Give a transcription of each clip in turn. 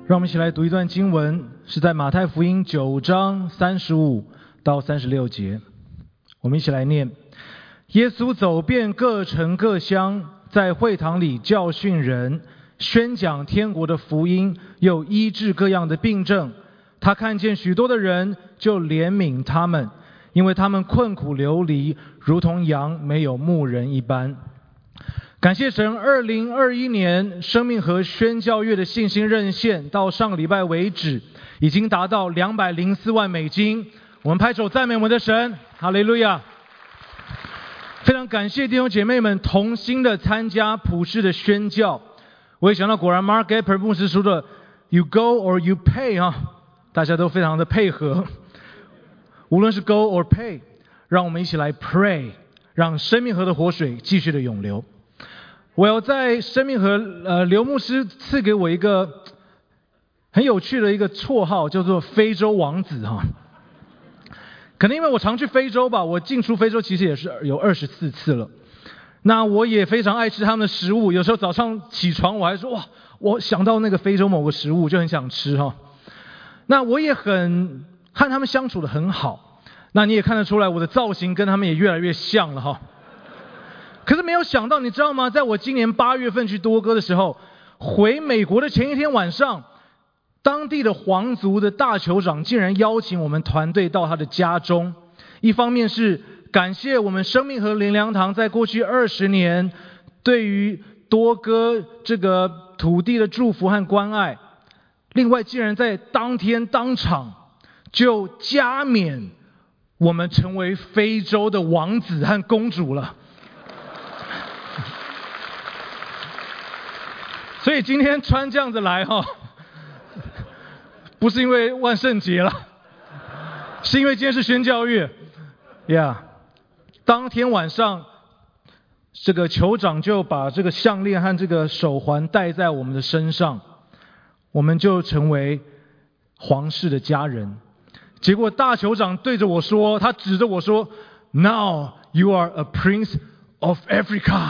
让我们一起来读一段经文，是在马太福音9章35到36节。我们一起来念：耶稣走遍各城各乡，在会堂里教训人，宣讲天国的福音，又医治各样的病症。他看见许多的人，就怜悯他们，因为他们困苦流离，如同羊没有牧人一般。感谢神，2021年生命和宣教月的信心认线到上个礼拜为止，已经达到204万美金。我们拍手赞美我们的神，哈利路亚！非常感谢弟兄姐妹们同心的参加普世的宣教。我也想到，果然 Mark Gapper 牧师说的 "You go or you pay" 大家都非常的配合。无论是 go or pay， 让我们一起来 pray， 让生命河的活水继续的涌流。我要在生命河刘牧师赐给我一个很有趣的一个绰号，叫做非洲王子可能因为我常去非洲吧，我进出非洲其实也是有24次了。那我也非常爱吃他们的食物，有时候早上起床我还说哇，我想到那个非洲某个食物就很想吃那我也很和他们相处的很好，那你也看得出来我的造型跟他们也越来越像了可是没有想到，你知道吗？在我今年8月份去多哥的时候，回美国的前一天晚上，当地的皇族的大酋长竟然邀请我们团队到他的家中。一方面是感谢我们生命河灵粮堂在过去20年对于多哥这个土地的祝福和关爱，另外竟然在当天当场就加冕我们成为非洲的王子和公主了。所以今天穿这样子来不是因为万圣节了，是因为今天是宣教月当天晚上这个酋长就把这个项链和这个手环戴在我们的身上，我们就成为皇室的家人。结果大酋长对着我说，他指着我说 "Now you are a prince of Africa"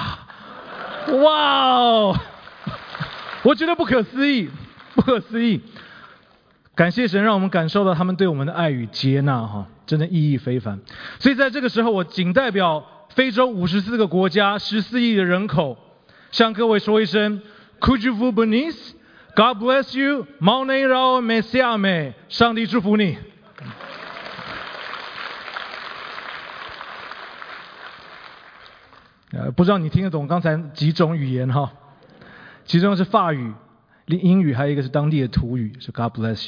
哇我觉得不可思议，不可思议。感谢神让我们感受到他们对我们的爱与接纳真的意义非凡。所以在这个时候，我仅代表非洲54个国家14亿的人口，向各位说一声 Kujuvu Benis God bless you Maune Rao Mesiame 上帝祝福你。不知道你听得懂刚才几种语言其中是法语、英语，还有一个是当地的土语，是 God bless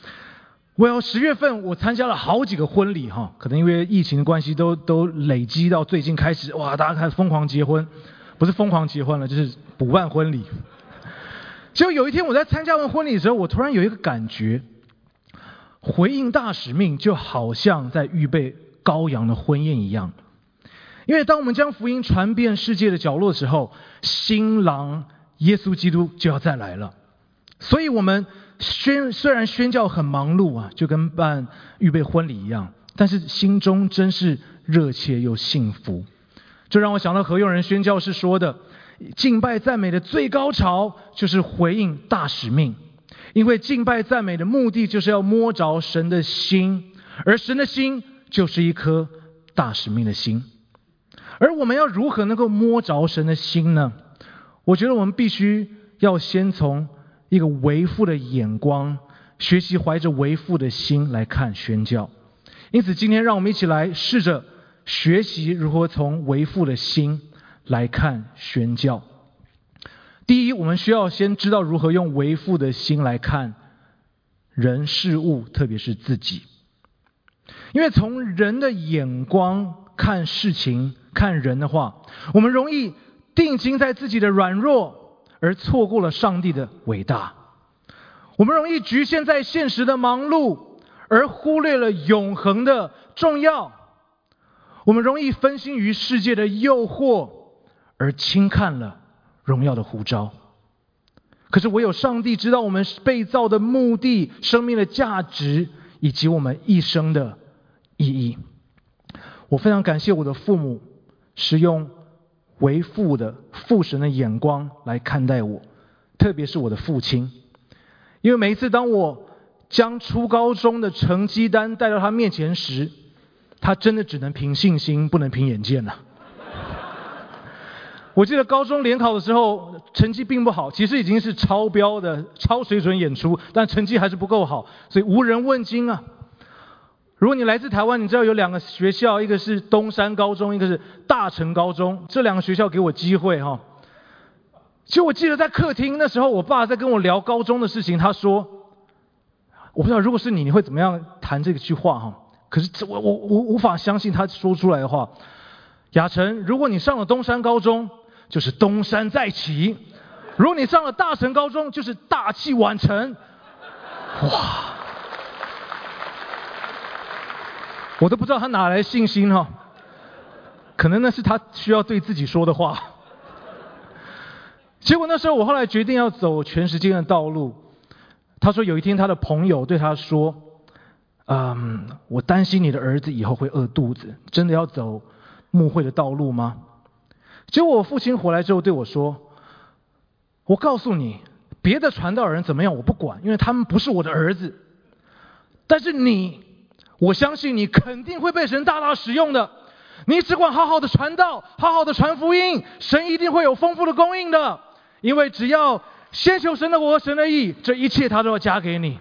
you。10月份我参加了好几个婚礼可能因为疫情的关系都累积到最近开始，哇，大家开始疯狂结婚，不是疯狂结婚了，就是补办婚礼。结果有一天我在参加完婚礼的时候，我突然有一个感觉，回应大使命就好像在预备羔羊的婚宴一样。因为当我们将福音传遍世界的角落的时候，新郎耶稣基督就要再来了。所以我们虽然宣教很忙碌就跟办预备婚礼一样，但是心中真是热切又幸福。这让我想到何用仁宣教士说的，敬拜赞美的最高潮就是回应大使命。因为敬拜赞美的目的就是要摸着神的心，而神的心就是一颗大使命的心。而我们要如何能够摸着神的心呢？我觉得我们必须要先从一个为父的眼光，学习怀着为父的心来看宣教。因此今天让我们一起来试着学习如何从为父的心来看宣教。第一，我们需要先知道如何用为父的心来看人事物，特别是自己。因为从人的眼光看事情看人的话，我们容易定睛在自己的软弱，而错过了上帝的伟大。我们容易局限在现实的忙碌，而忽略了永恒的重要。我们容易分心于世界的诱惑，而轻看了荣耀的呼召。可是唯有上帝知道我们被造的目的、生命的价值，以及我们一生的意义。我非常感谢我的父母是用为父的父神的眼光来看待我，特别是我的父亲。 因为每一次当我将初高中的成绩单带到他面前时，他真的只能凭信心，不能凭眼见了。我记得高中联考的时候，成绩并不好，其实已经是超标的超水准演出，但成绩还是不够好，所以无人问津啊。如果你来自台湾，你知道有2个学校，一个是东山高中，一个是大成高中，这2个学校给我机会哈。其实我记得在客厅那时候，我爸在跟我聊高中的事情，他说，我不知道如果是你会怎么样谈这句话哈。可是我无法相信他说出来的话。雅晨，如果你上了东山高中，就是东山再起；如果你上了大成高中，就是大器晚成。哇！我都不知道他哪来的信心哈，可能那是他需要对自己说的话。结果那时候我后来决定要走全时间的道路。他说有一天他的朋友对他说，我担心你的儿子以后会饿肚子，真的要走牧会的道路吗？结果我父亲回来之后对我说，我告诉你，别的传道人怎么样我不管，因为他们不是我的儿子，但是你，我相信你肯定会被神大大使用的，你只管好好的传道，好好的传福音，神一定会有丰富的供应的，因为只要先求神的国和神的义，这一切他都要加给你。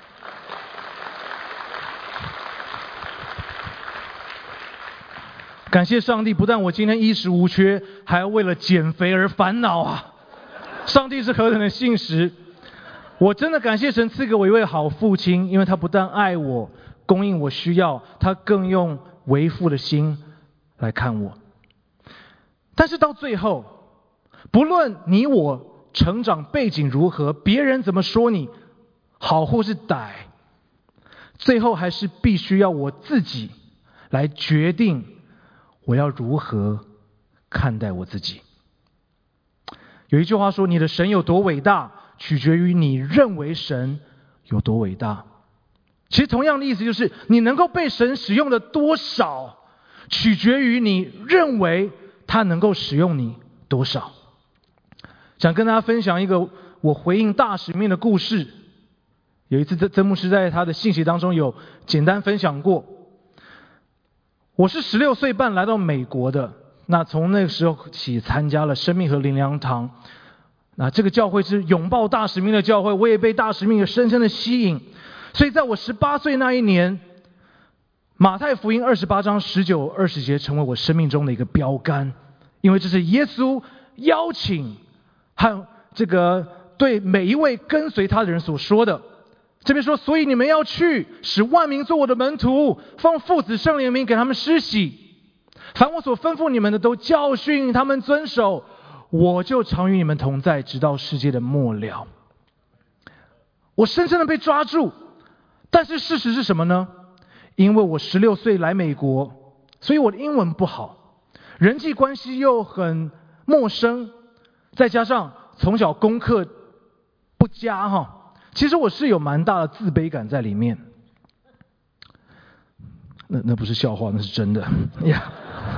感谢上帝，不但我今天衣食无缺，还要为了减肥而烦恼啊！上帝是何等的信实！我真的感谢神赐给我一位好父亲，因为他不但爱我，供应我需要，他更用为父的心来看我。但是到最后，不论你我成长背景如何，别人怎么说你好或是歹，最后还是必须要我自己来决定我要如何看待我自己。有一句话说，你的神有多伟大，取决于你认为神有多伟大。其实同样的意思就是，你能够被神使用的多少，取决于你认为他能够使用你多少。想跟大家分享一个我回应大使命的故事。有一次曾牧师在他的信息当中有简单分享过，我是16岁半来到美国的，那从那个时候起参加了生命和灵粮堂，那这个教会是拥抱大使命的教会，我也被大使命深深的吸引。所以在我18岁那一年，马太福音28章19、20节成为我生命中的一个标杆，因为这是耶稣邀请和这个对每一位跟随他的人所说的。这边说，所以你们要去，使万民做我的门徒，奉父子圣灵的名给他们施洗，凡我所吩咐你们的都教训他们遵守，我就常与你们同在，直到世界的末了。我深深的被抓住，但是事实是什么呢？因为我16岁来美国，所以我的英文不好，人际关系又很陌生，再加上从小功课不佳哈。其实我是有蛮大的自卑感在里面，那不是笑话，那是真的呀。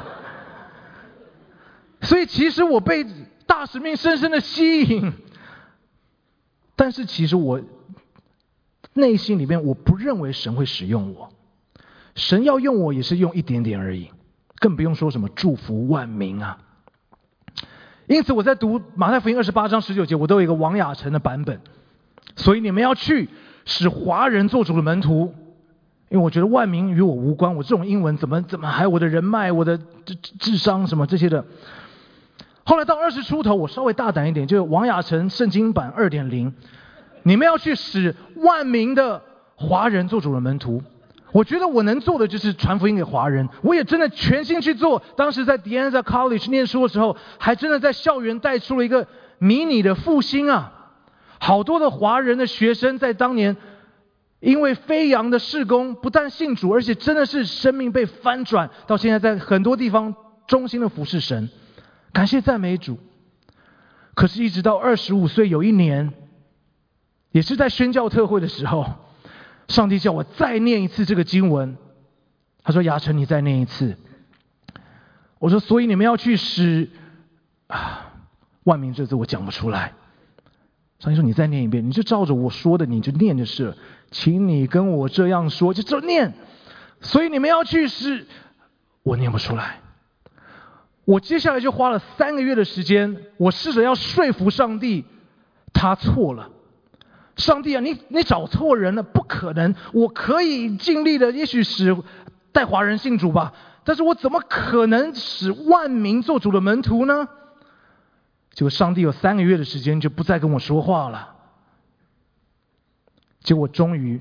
所以其实我被大使命深深的吸引，但是其实我内心里面我不认为神会使用我，神要用我也是用一点点而已，更不用说什么祝福万民啊。因此我在读马太福音28章19节，我都有一个王雅晨的版本。所以你们要去，使华人做主的门徒，因为我觉得万民与我无关，我这种英文怎么还有我的人脉、我的智商什么这些的。后来到20出头，我稍微大胆一点，就王雅晨圣经版2.0，你们要去使万民的华人做主的门徒。我觉得我能做的就是传福音给华人，我也真的全心去做。当时在 De Anza College 念书的时候，还真的在校园带出了一个迷你的复兴啊。好多的华人的学生在当年因为飞扬的事工，不但信主，而且真的是生命被翻转，到现在在很多地方忠心的服侍神，感谢赞美主。可是一直到25岁有一年，也是在宣教特会的时候，上帝叫我再念一次这个经文。他说，雅晨你再念一次。我说，所以你们要去使万民，这字我讲不出来， 上帝说：“你再念一遍，你就照着我说的，你就念就是了。请你跟我这样说，就念。所以你们要去是，我念不出来。我接下来就花了3个月的时间，我试着要说服上帝，他错了。上帝啊，你找错人了，不可能。我可以尽力的，也许使带华人信主吧，但是我怎么可能使万民做主的门徒呢？”结果上帝有3个月的时间就不再跟我说话了。结果终于，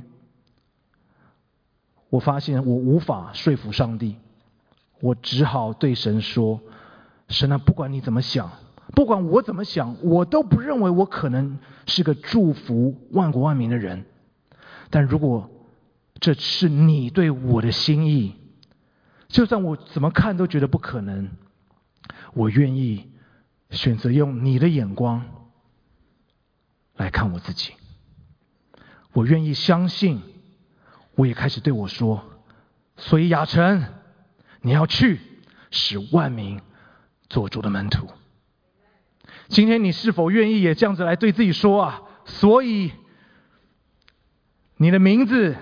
我发现我无法说服上帝，我只好对神说：“神啊，不管你怎么想，不管我怎么想，我都不认为我可能是个祝福万国万民的人。但如果这是你对我的心意，就算我怎么看都觉得不可能，我愿意选择用你的眼光来看我自己。我愿意相信。”我也开始对我说：“所以雅晨，你要去使万民做主的门徒。”今天你是否愿意也这样子来对自己说啊？所以你的名字，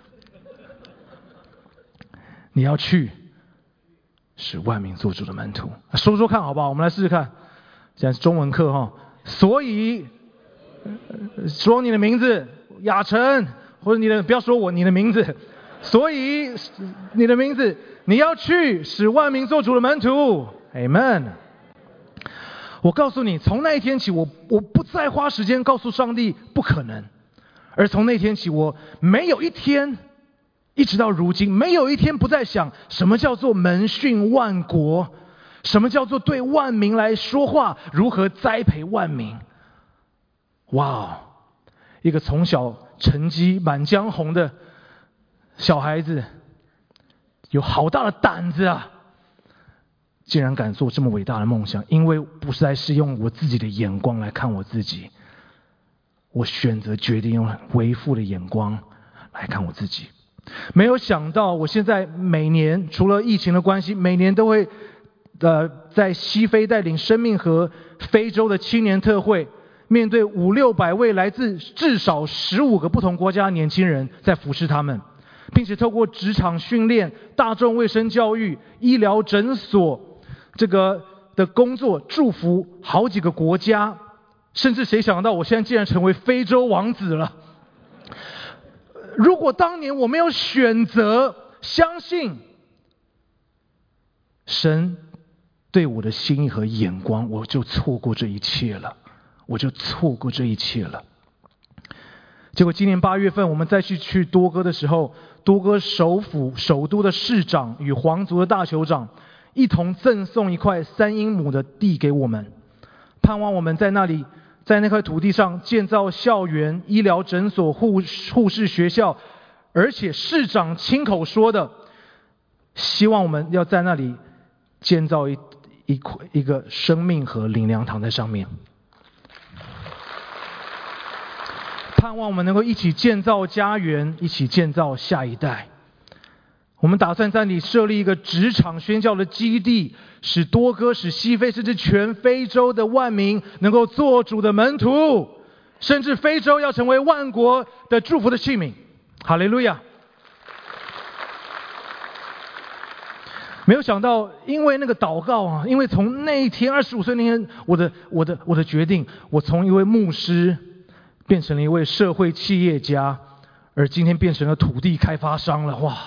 你要去使万民做主的门徒。说说看好不好？我们来试试看。现在是中文课哈。所以说你的名字，雅晨。或者不要说你的名字，所以你的名字，你要去使万民做主的门徒 ，Amen。我告诉你，从那一天起，我不再花时间告诉上帝不可能，而从那天起，我没有一天，一直到如今，没有一天不再想什么叫做门训万国，什么叫做对万民来说话，如何栽培万民。哇，一个从小成绩满江红的小孩子，有好大的胆子啊！竟然敢做这么伟大的梦想，因为不再是用我自己的眼光来看我自己，我选择决定用为父的眼光来看我自己。没有想到，我现在每年除了疫情的关系，每年都会在西非带领生命和非洲的青年特会。面对500-600位来自至少15个不同国家的年轻人，在服侍他们，并且透过职场训练、大众卫生教育、医疗诊所这个的工作，祝福好几个国家，甚至谁想到我现在竟然成为非洲王子了？如果当年我没有选择相信神对我的心意和眼光，我就错过这一切了。结果今年8月份，我们再去多哥的时候，多哥首都的市长与皇族的大酋长一同赠送一块3英亩的地给我们，盼望我们在那块土地上建造校园、医疗诊所、护士学校，而且市长亲口说的，希望我们要在那里建造一个生命和灵粮堂在上面。盼望我们能够一起建造家园，一起建造下一代。我们打算在那里设立一个职场宣教的基地，使多哥、使西非，甚至全非洲的万民能够做主的门徒，甚至非洲要成为万国的祝福的器皿。哈利路亚！没有想到，因为那个祷告啊，因为从那一天25岁那天，我的决定，我从一位牧师变成了一位社会企业家，而今天变成了土地开发商了。哇！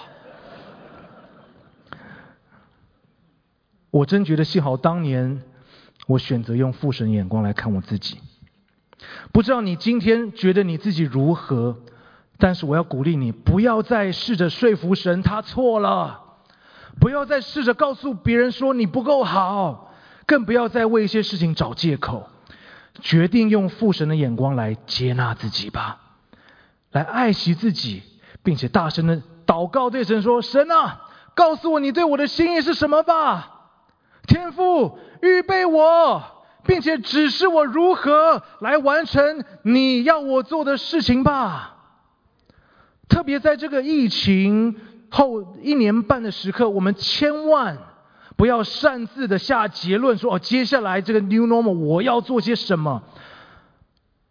我真觉得幸好当年我选择用父神眼光来看我自己。不知道你今天觉得你自己如何，但是我要鼓励你，不要再试着说服神他错了，不要再试着告诉别人说你不够好，更不要再为一些事情找借口。决定用父神的眼光来接纳自己吧，来爱惜自己，并且大声的祷告，对神说：神啊，告诉我你对我的心意是什么吧。天父，预备我，并且指示我如何来完成你要我做的事情吧。特别在这个疫情后1年半的时刻，我们千万不要擅自的下结论说，接下来这个 new normal 我要做些什么。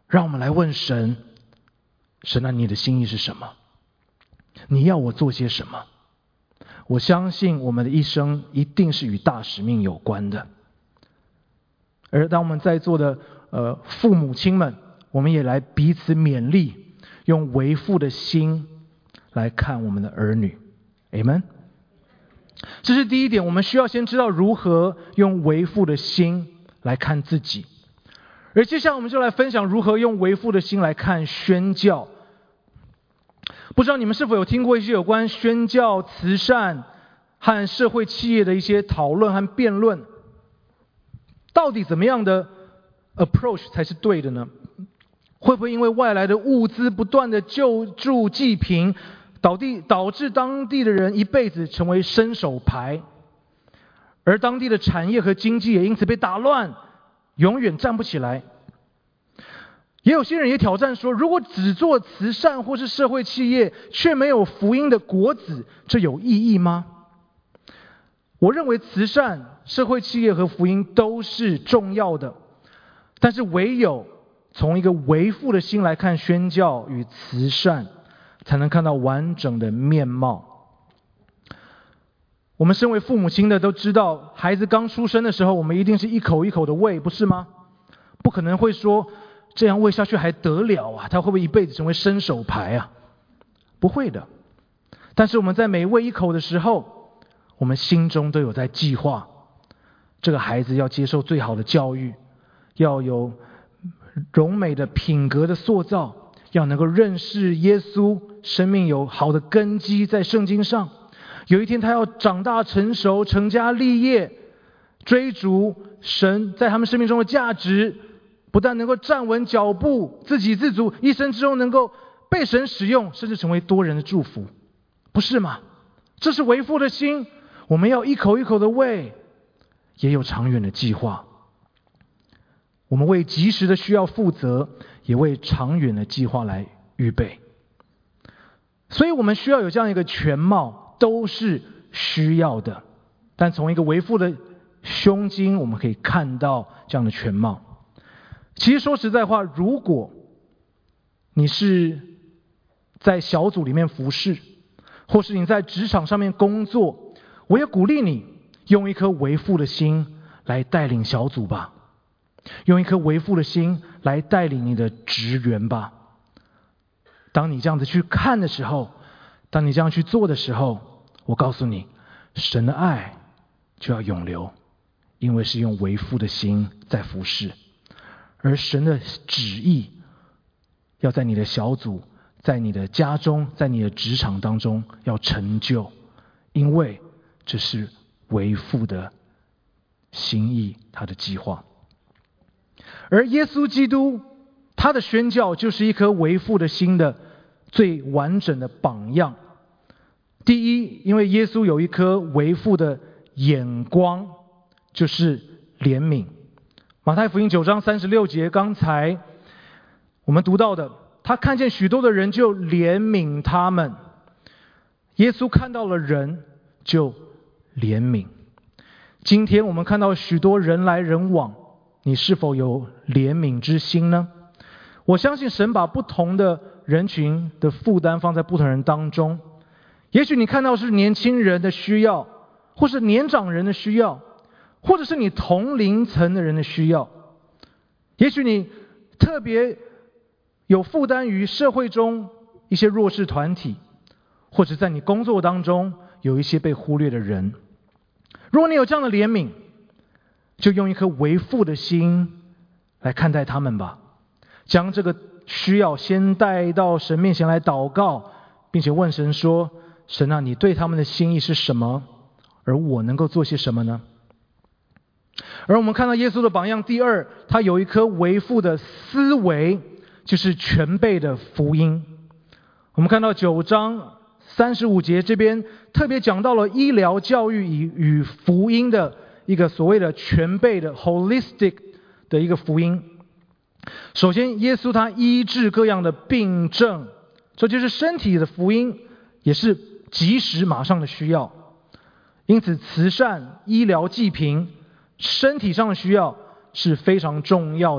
让我们来问神，神啊，你的心意是什么？你要我做些什么？我相信我们的一生一定是与大使命有关的。而当我们在座的父母亲们，我们也来彼此勉励，用为父的心来看我们的儿女。 Amen。 这是第一点，我们需要先知道如何用为父的心来看自己。而接下来我们就来分享如何用为父的心来看宣教。不知道你们是否有听过一些有关宣教、慈善和社会企业的一些讨论和辩论？到底怎么样的 approach 才是对的呢？会不会因为外来的物资不断的救助济贫，导致当地的人一辈子成为伸手牌，而当地的产业和经济也因此被打乱，永远站不起来？也有些人也挑战说，如果只做慈善或是社会企业，却没有福音的果子，这有意义吗？我认为慈善、社会企业和福音都是重要的，但是唯有从一个为父的心来看宣教与慈善，才能看到完整的面貌。我们身为父母亲的都知道，孩子刚出生的时候，我们一定是一口一口的喂，不是吗？不可能会说这样喂下去还得了啊？他会不会一辈子成为伸手牌啊？不会的。但是我们在每喂一口的时候，我们心中都有在计划，这个孩子要接受最好的教育，要有荣美的品格的塑造，要能够认识耶稣，生命有好的根基在圣经上。有一天他要长大成熟，成家立业，追逐神在他们生命中的价值，不但能够站稳脚步，自给自足，一生之中能够被神使用，甚至成为多人的祝福，不是吗？这是为父的心。我们要一口一口的喂，也有长远的计划。我们为及时的需要负责，也为长远的计划来预备。所以我们需要有这样一个全貌，都是需要的。但从一个为父的胸襟，我们可以看到这样的全貌。其实说实在话，如果你是在小组里面服侍，或是你在职场上面工作，我也鼓励你用一颗为父的心来带领小组吧，用一颗为父的心来带领你的职员吧。当你这样子去看的时候，当你这样去做的时候，我告诉你，神的爱就要永留，因为是用为父的心在服侍。而神的旨意要在你的小组，在你的家中，在你的职场当中要成就，因为这是为父的心意，他的计划。而耶稣基督他的宣教就是一颗为父的心的最完整的榜样。第一，因为耶稣有一颗为父的眼光，就是怜悯。马太福音9章36节，刚才我们读到的，他看见许多的人就怜悯他们。耶稣看到了人就怜悯。今天我们看到许多人来人往，你是否有怜悯之心呢？我相信神把不同的人群的负担放在不同人当中。也许你看到是年轻人的需要，或是年长人的需要，或者是你同龄层的人的需要。也许你特别有负担于社会中一些弱势团体，或者在你工作当中有一些被忽略的人。如果你有这样的怜悯，就用一颗为父的心来看待他们吧，将这个需要先带到神面前来祷告，并且问神说，神啊，你对他们的心意是什么？而我能够做些什么呢？而我们看到耶稣的榜样，第二，他有一颗为父的思维，就是全备的福音。我们看到9章35节这边特别讲到了医疗教育与福音的一个所谓的全备的 holistic 的一个福音。首先，耶稣他医治各样的病症，这就是身体的福音，也是及时马上的需要。因此慈善、医疗济贫，身体上的需要是非常重要的。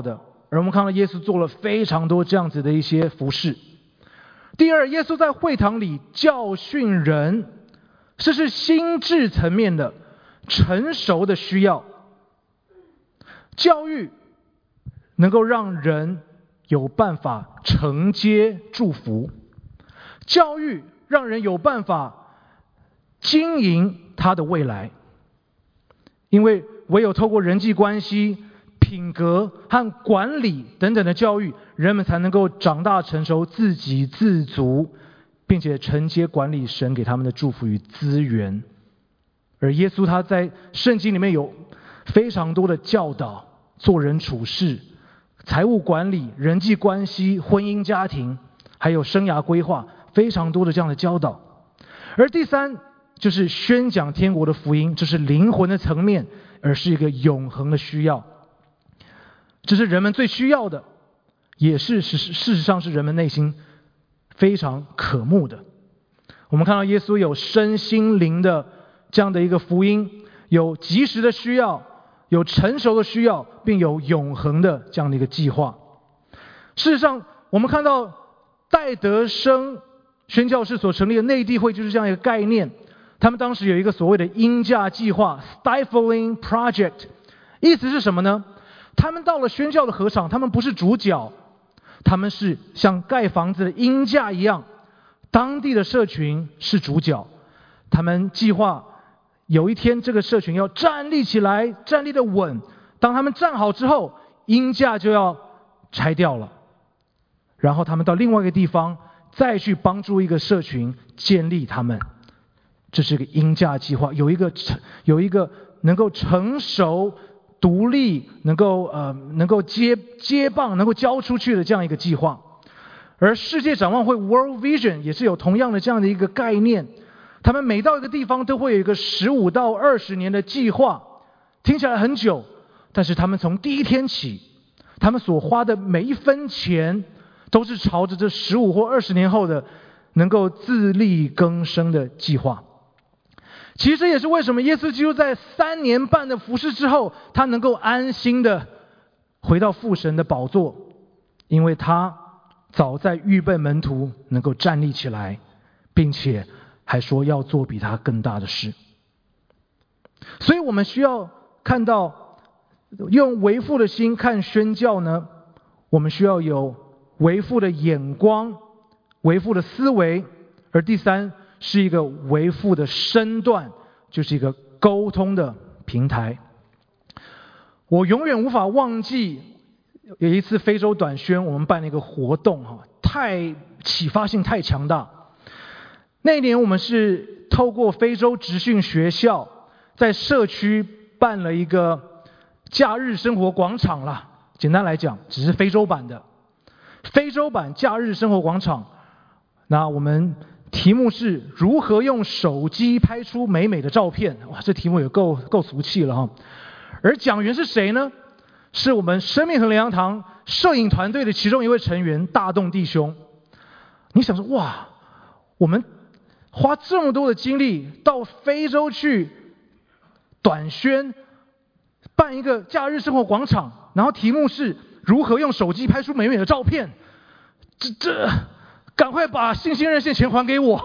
而我们看到耶稣做了非常多这样子的一些服事。第二，耶稣在会堂里教训人，这是心智层面的成熟的需要。教育能够让人有办法承接祝福，教育让人有办法经营他的未来，因为唯有透过人际关系、品格和管理等等的教育，人们才能够长大成熟、自给自足，并且承接管理神给他们的祝福与资源。而耶稣他在圣经里面有非常多的教导，做人处事、财务管理、人际关系、婚姻家庭，还有生涯规划，非常多的这样的教导。而第三就是宣讲天国的福音，这是灵魂的层面，而是一个永恒的需要。这是人们最需要的，也是事实上是人们内心非常渴慕的。我们看到耶稣有身心灵的这样的一个福音，有及时的需要，有成熟的需要，并有永恒的这样的一个计划。事实上，我们看到戴德生宣教士所成立的内地会就是这样一个概念。他们当时有一个所谓的鹰架计划 Stifling Project， 意思是什么呢？他们到了宣教的禾场，他们不是主角，他们是像盖房子的鹰架一样，当地的社群是主角。他们计划有一天这个社群要站立起来，站立的稳，当他们站好之后，鹰架就要拆掉了，然后他们到另外一个地方再去帮助一个社群建立他们。这是一个鹰架计划，有一个能够成熟、独立、能够接棒、能够交出去的这样一个计划。而世界展望会 World Vision 也是有同样的这样的一个概念，他们每到一个地方都会有一个15到20年的计划，听起来很久，但是他们从第一天起，他们所花的每一分钱都是朝着这15或20年后的能够自力更生的计划。其实这也是为什么耶稣基督在3年半的服事之后，他能够安心的回到父神的宝座，因为他早在预备门徒能够站立起来，并且还说要做比他更大的事。所以我们需要看到，用为父的心看宣教呢，我们需要有为父的眼光、为父的思维，而第三是一个为父的身段，就是一个沟通的平台。我永远无法忘记有一次非洲短宣，我们办了一个活动，太启发性太强大。那一年我们是透过非洲职训学校，在社区办了一个假日生活广场啦。简单来讲，只是非洲版的非洲版假日生活广场。那我们题目是如何用手机拍出美美的照片。哇，这题目也够俗气了哈。而讲员是谁呢？是我们生命和灵粮堂摄影团队的其中一位成员大栋弟兄。你想说，哇，我们花这么多的精力到非洲去短宣，办一个假日生活广场，然后题目是如何用手机拍出美美的照片。这赶快把信心热线钱还给我。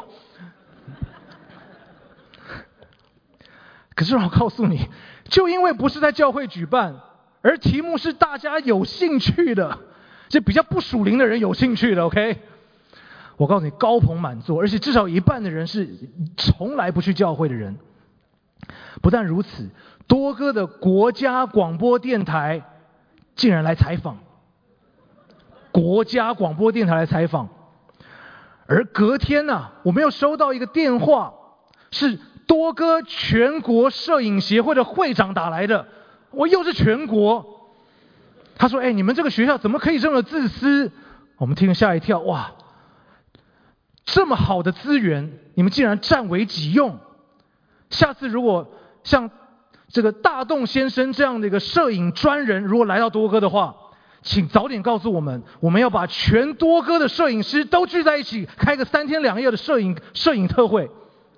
可是我告诉你，就因为不是在教会举办，而题目是大家有兴趣的，这比较不属灵的人有兴趣的 OK， 我告诉你高朋满座，而且至少一半的人是从来不去教会的人。不但如此，多个的国家广播电台竟然来采访，国家广播电台来采访。而隔天呢，我们又收到一个电话，是多哥全国摄影协会的会长打来的。我又是全国，他说：“你们这个学校怎么可以这么自私？”我们听了吓一跳，哇，这么好的资源，你们竟然占为己用。下次如果像这个大栋先生这样的一个摄影专人，如果来到多哥的话，请早点告诉我们，我们要把全多哥的摄影师都聚在一起，开个3天2夜的摄影特会。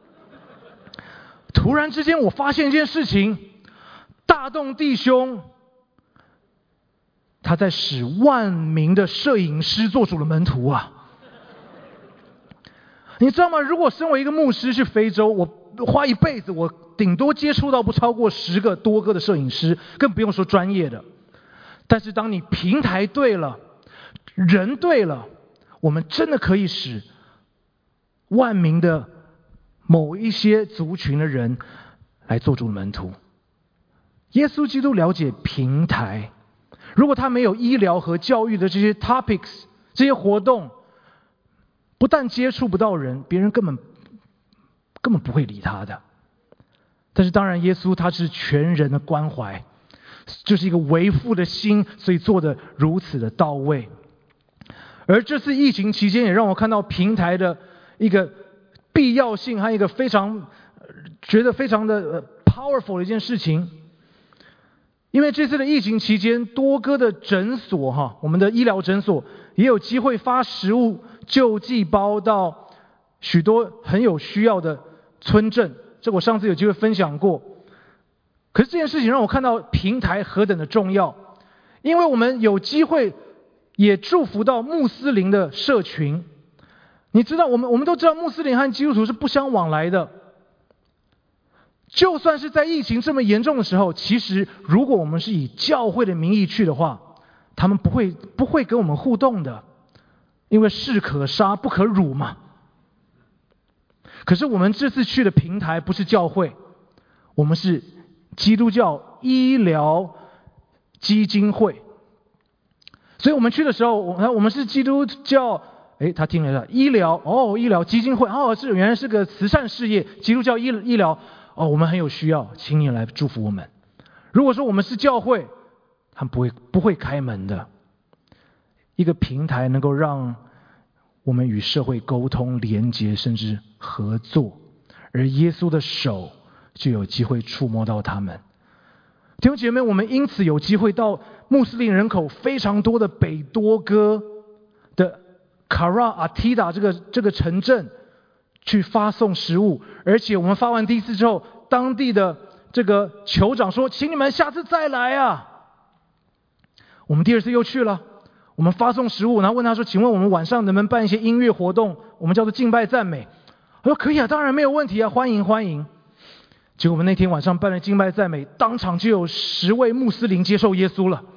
突然之间，我发现一件事情，大栋弟兄他在使万名的摄影师做主的门徒啊。你知道吗？如果身为一个牧师去非洲，我花一辈子，我顶多接触到不超过10个多个的摄影师，更不用说专业的。但是当你平台对了，人对了，我们真的可以使万名的某一些族群的人来做主的门徒。耶稣基督了解平台，如果他没有医疗和教育的这些 topics 这些活动，不但接触不到人，别人根本不会理他的。但是当然耶稣他是全人的关怀，就是一个为父的心，所以做得如此的到位。而这次疫情期间也让我看到平台的一个必要性和一个觉得非常的powerful 的一件事情。因为这次的疫情期间，多个的诊所我们的医疗诊所也有机会发食物救济包到许多很有需要的村镇，这我上次有机会分享过。可是这件事情让我看到平台何等的重要，因为我们有机会也祝福到穆斯林的社群。你知道我们都知道穆斯林和基督徒是不相往来的。就算是在疫情这么严重的时候，其实如果我们是以教会的名义去的话，他们不会跟我们互动的，因为士可杀不可辱嘛。可是我们这次去的平台不是教会，我们是基督教医疗基金会。所以我们去的时候，我们是基督教，他听了医疗基金会，原来是个慈善事业，基督教医疗，我们很有需要，请你来祝福我们。如果说我们是教会，他们不会开门的。一个平台能够让我们与社会沟通、连结，甚至合作，而耶稣的手就有机会触摸到他们。弟兄姐妹，我们因此有机会到穆斯林人口非常多的北多哥的卡拉阿提达这个城镇去发送食物，而且我们发完第一次之后，当地的这个酋长说，请你们下次再来啊。我们第二次又去了，我们发送食物，然后问他说，请问我们晚上能不能办一些音乐活动，我们叫做敬拜赞美。他说可以啊，当然没有问题啊，欢迎欢迎。结果我们那天晚上办了敬拜赞美，当场就有10位穆斯林接受耶稣了。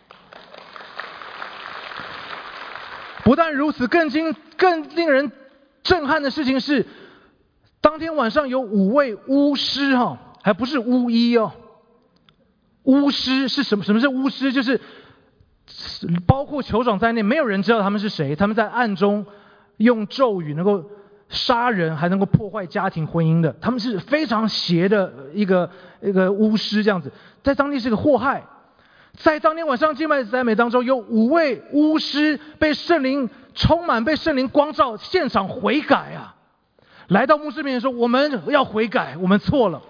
不但如此，更令人震撼的事情是，当天晚上有5位巫师还不是巫医哦。巫师是什么？什么是巫师？就是包括酋长在内，没有人知道他们是谁。他们在暗中用咒语能够杀人，还能够破坏家庭婚姻的，他们是非常邪的一个巫师，这样子，在当地是个祸害。在当天晚上敬拜赞美当中，有5位巫师被圣灵充满，被圣灵光照，现场悔改啊！来到牧师面前说：“我们要悔改，我们错了。”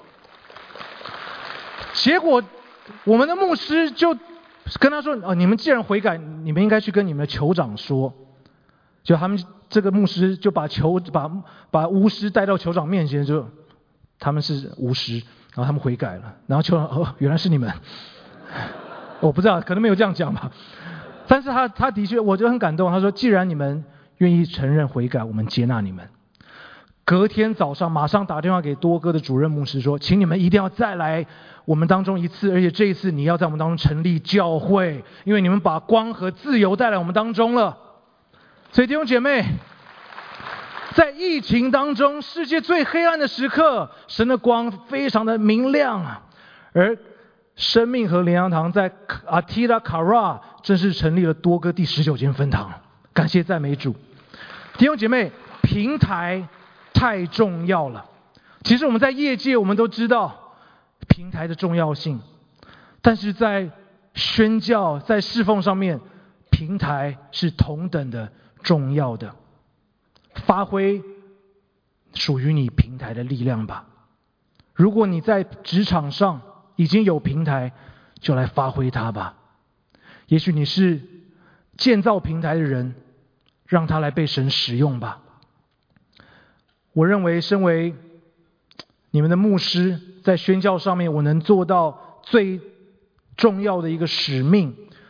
结果我们的牧师就跟他说：“你们既然悔改，你们应该去跟你们的酋长说。”就他们这个牧师就把巫师带到酋长面前，就他们是巫师，然后他们悔改了，然后酋长原来是你们，我不知道，可能没有这样讲吧。但是他的确，我就很感动。他说：“既然你们愿意承认悔改，我们接纳你们。”隔天早上马上打电话给多哥的主任牧师说：“请你们一定要再来我们当中一次，而且这一次你要在我们当中成立教会，因为你们把光和自由带来我们当中了。”所以弟兄姐妹，在疫情当中，世界最黑暗的时刻，神的光非常的明亮啊。而生命和灵粮堂在阿提拉卡拉正式成立了多哥第19间分堂，感谢赞美主。弟兄姐妹，平台太重要了。其实我们在业界我们都知道平台的重要性，但是在宣教在侍奉上面，平台是同等的重要的。发挥属于你平台的力量吧。如果你在职场上已经有平台，就来发挥它吧。也许你是建造平台的人，让它来被神使用吧。我认为身为你们的牧师，在宣教上面我能做到最重要的一个使命，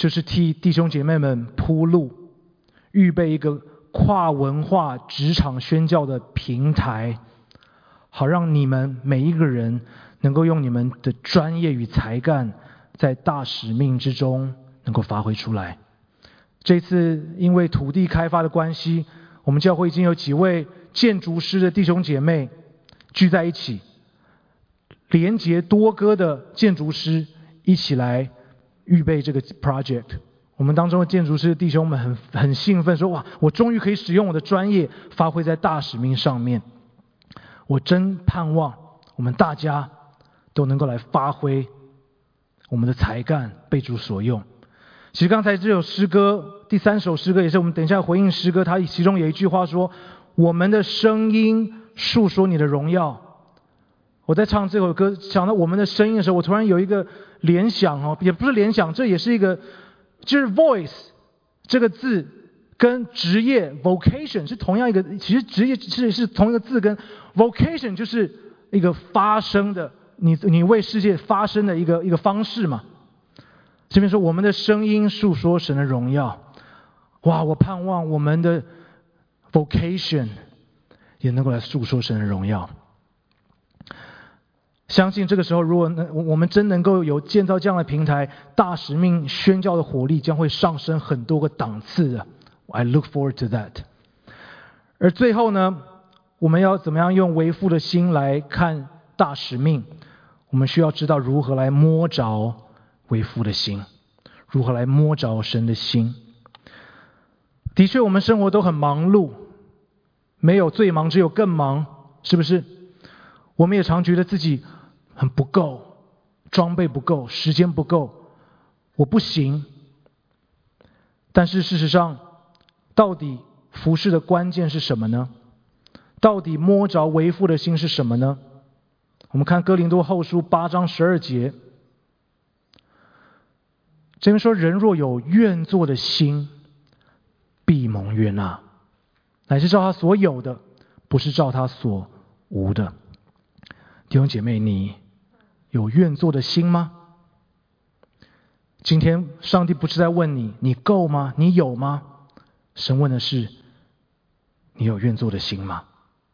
就是替弟兄姐妹们铺路，预备一个跨文化职场宣教的平台，好让你们每一个人能够用你们的专业与才干，在大使命之中能够发挥出来。这次因为土地开发的关系，我们教会已经有几位建筑师的弟兄姐妹聚在一起，连结多个的建筑师一起来预备这个 project。 我们当中的建筑师弟兄们很兴奋，说哇，我终于可以使用我的专业发挥在大使命上面。我真盼望我们大家都能够来发挥我们的才干，被主所用。其实刚才这首诗歌，第3首诗歌也是我们等一下回应诗歌，它其中有一句话说，我们的声音述说你的荣耀。我在唱这首歌想到我们的声音的时候，我突然有一个联想，也不是联想，这也是一个，就是 voice 这个字跟职业 vocation 是同样一个，其实职业是同一个字，跟 vocation 就是一个发声的，你为世界发声的一个方式嘛。这边说我们的声音述说神的荣耀。哇，我盼望我们的 vocation 也能够来述说神的荣耀。相信这个时候，如果我们真能够有建造这样的平台，大使命宣教的火力将会上升很多个档次的。I look forward to that。 而最后呢，我们要怎么样用为父的心来看大使命？我们需要知道如何来摸着为父的心，如何来摸着神的心。的确我们生活都很忙碌，没有最忙，只有更忙，是不是？我们也常觉得自己很不够，装备不够，时间不够，我不行。但是事实上，到底服事的关键是什么呢？到底摸着为父的心是什么呢？我们看哥林多后书8章12节，这边说，人若有愿做的心，必蒙悦纳，乃是照他所有的，不是照他所无的。弟兄姐妹，你有愿做的心吗？今天上帝不是在问你，你够吗？你有吗？神问的是，你有愿做的心吗？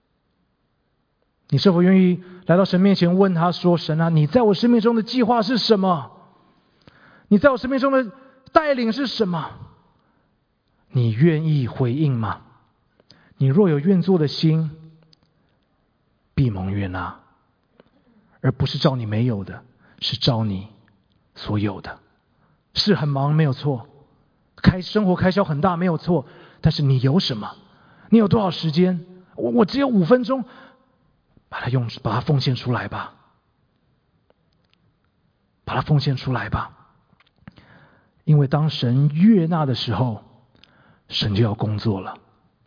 你是否愿意来到神面前问他说，神啊，你在我生命中的计划是什么？你在我生命中的带领是什么？你愿意回应吗？你若有愿做的心，必蒙悦纳，而不是照你没有的，是照你所有的。是很忙没有错，生活开销很大没有错，但是你有什么？你有多少时间？我只有5分钟，把它奉献出来吧，把它奉献出来吧。因为当神悦纳的时候，神就要工作了。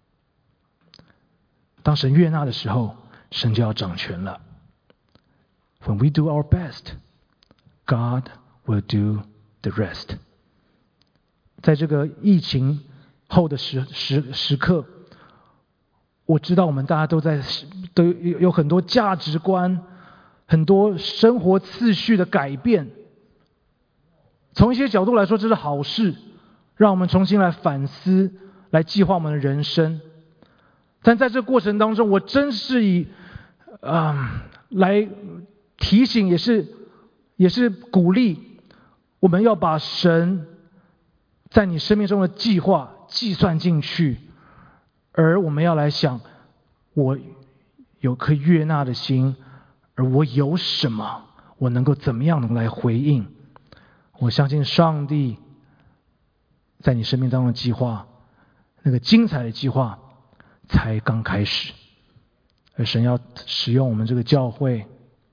当神悦纳的时候，神就要掌权了。When we do our best, God will do the rest。 在这个疫情后的时刻，我知道我们大家都有很多价值观，很多生活次序的改变。从一些角度来说，这是好事，让我们重新来反思，来计划我们的人生。但在这过程当中，我真是来提醒，也是鼓励，我们要把神在你生命中的计划计算进去，而我们要来想，我有颗悦纳的心，而我有什么，我能够怎么样能来回应。我相信上帝在你生命当中的计划，那个精彩的计划才刚开始，而神要使用我们这个教会，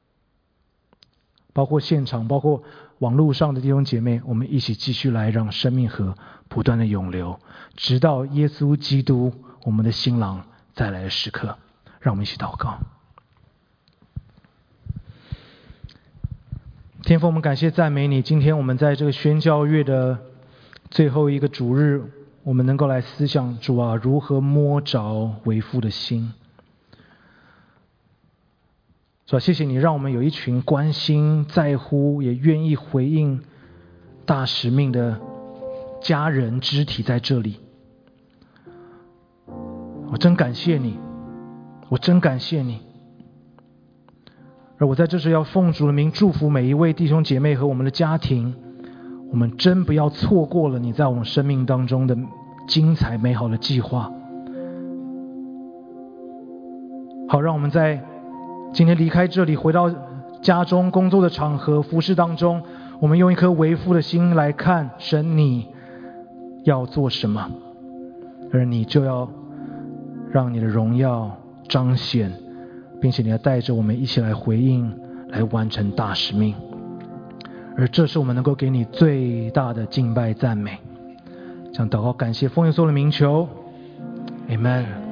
包括现场，包括网络上的弟兄姐妹，我们一起继续来让生命河不断的涌流，直到耶稣基督我们的新郎再来的时刻。让我们一起祷告。天父，我们感谢赞美你，今天我们在这个宣教月的最后一个主日，我们能够来思想，主啊，如何摸着为父的心。主啊，谢谢你让我们有一群关心在乎也愿意回应大使命的家人肢体在这里。我真感谢你，我真感谢你。而我在这时要奉主的名祝福每一位弟兄姐妹和我们的家庭，我们真不要错过了你在我们生命当中的精彩美好的计划。好，让我们在今天离开这里，回到家中工作的场合服事当中，我们用一颗为父的心来看神你要做什么，而你就要让你的荣耀彰显，并且你要带着我们一起来回应，来完成大使命。而这是我们能够给你最大的敬拜赞美。这样祷告感谢奉耶稣的名求 Amen。